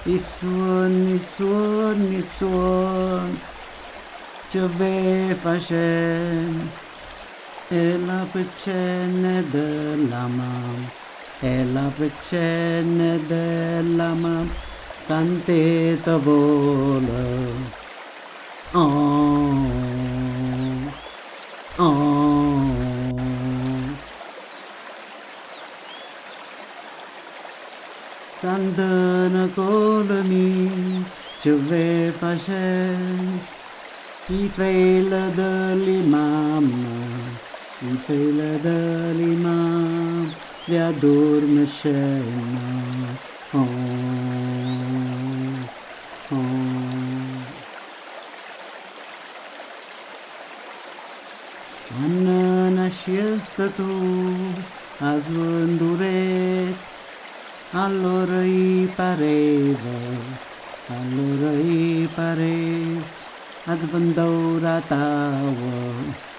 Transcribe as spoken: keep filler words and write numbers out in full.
i suoni, i suoni, i suoni, ce ve facem, e la peccene della mamma, e la peccene della mamma, canteta vola, oh, oh. Santana colami, ce ve facem, i fela dell'imam, i fela dell'imam, li addormescena, oh, oh. Quando nasceste tu, a svânduret, allora i pareva, allora i pareva, a svândura taua,